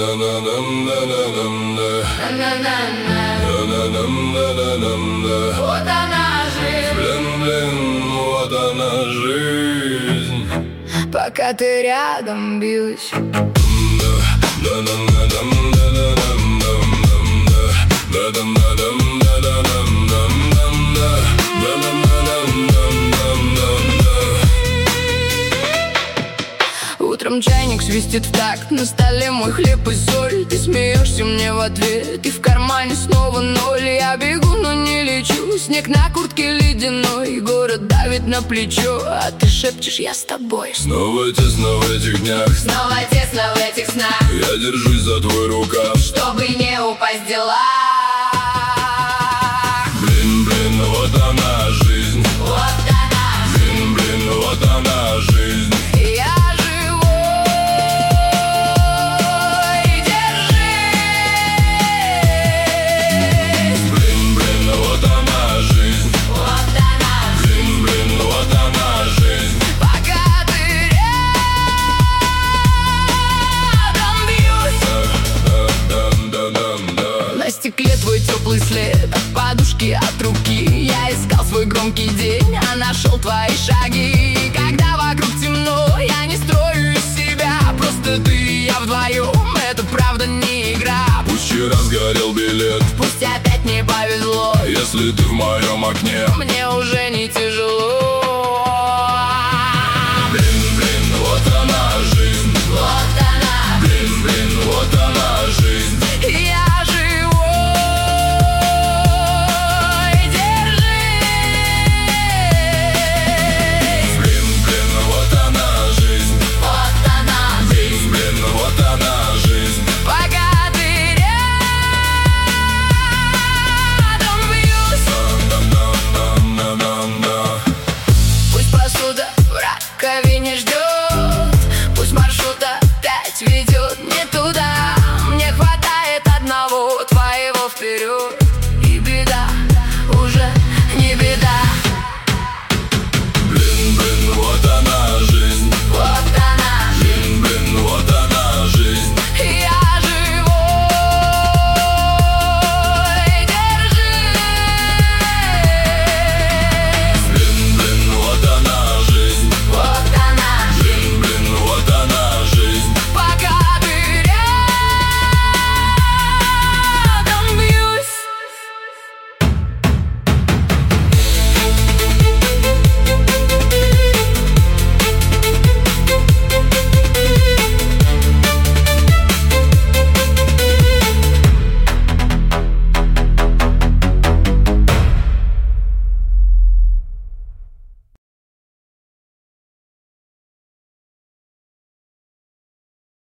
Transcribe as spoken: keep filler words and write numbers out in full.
Вот она жизнь, блин, блин, вот она жизнь. Пока ты рядом бьюсь. Утром чайник свистит в такт, на столе мой хлеб и соль. Ты смеешься мне в ответ, и в кармане снова ноль. Я бегу, но не лечу, снег на куртке ледяной. Город давит на плечо, а ты шепчешь: я с тобой. Снова тесно в этих днях, снова тесно в этих снах. Я держусь за твой рукав, чтобы не упасть в делах. Блин, блин, вот она жизнь, вот она жизнь. Блин, блин, вот она жизнь. На стекле твой теплый след от подушки, от руки. Я искал свой громкий день, а нашел твои шаги. Когда вокруг темно, я не строю из себя. Просто ты и я вдвоем, это правда не игра. Пусть вчера сгорел билет, пусть опять не повезло. Если ты в моем окне, мне уже не тяжело. Блин, блин, вот она жизнь, вот она. Блин, блин, вот она жизнь. Я ждет, пусть маршрут опять ведет не туда.